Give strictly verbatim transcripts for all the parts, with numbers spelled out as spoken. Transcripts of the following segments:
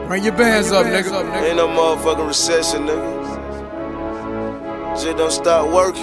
Bring your bands up, nigga. Ain't no motherfucking recession, nigga. Shit don't stop working.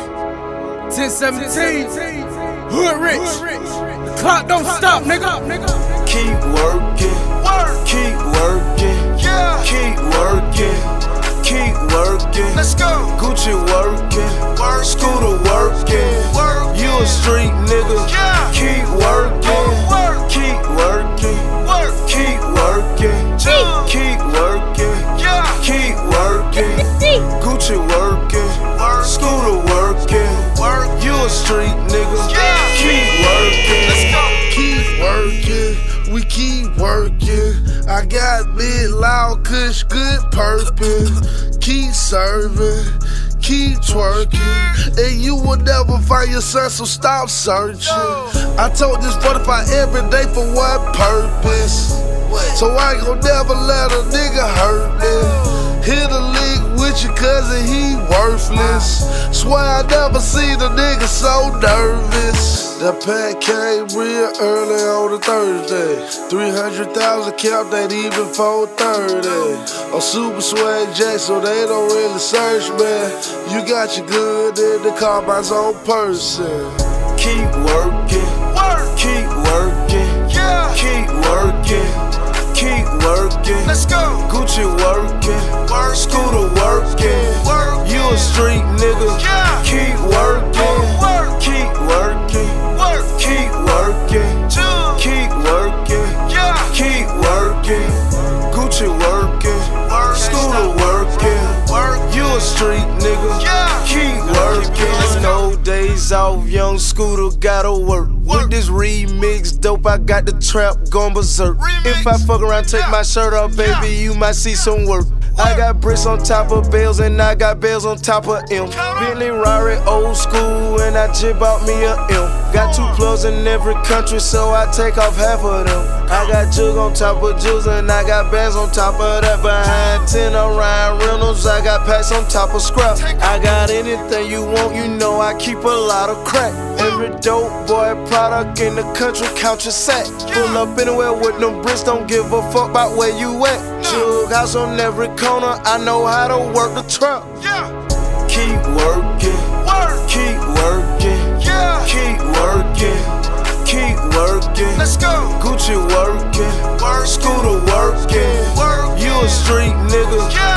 ten seventeen, Hood Rich. The clock don't stop, nigga. Keep working, keep working, keep working, keep working. Let's go. Gucci working, Scooter working. You a street nigga. Keep working, keep working, keep working, keep working, keep working. Gucci working, Scooter working. You a street nigga. Keep working. Keep working, we keep working. I got big, loud, kush, good purpose. Keep serving, keep twerking, and you will never find your son, so stop searching. I told this butterfly every day for what purpose, so I ain't gon' never let a nigga hurt me. Hit a lick with you cousin, he worthless. Swear I never seen a nigga so nervous. The pack came real early on a Thursday. three hundred thousand count that even four thirty. I'm super swag jack, so they don't really search me. You got your good in the car by his own person. Keep working, keep working, keep working, keep working. Let's go. Gucci working, Scooter working. You a street nigga. Keep working, keep working, keep working, keep working, keep working. Gucci working, Scooter working. You a street nigga. Keep working. No days off, young Scooter gotta work. With this remix dope, I got the trap going berserk. If I fuck around, take my shirt off, baby, you might see some work. I got bricks on top of bells and I got bells on top of M. Bentley, Rari, old school, and I just bought me a M. Got two plugs in every country, so I take off half of them. I got jug on top of jugs and I got bands on top of that. Behind ten around Reynolds, I got packs on top of scrap. I got anything you want, you know I keep a lot of crack. Every dope boy product in the country, count your sack. Pull up anywhere with them bricks, don't give a fuck about where you at. Jug house on every corner, I know how to work the trap. Keep working, keep working, keep working, keep working. Let's go. Gucci working, Scooter working. You a street nigga.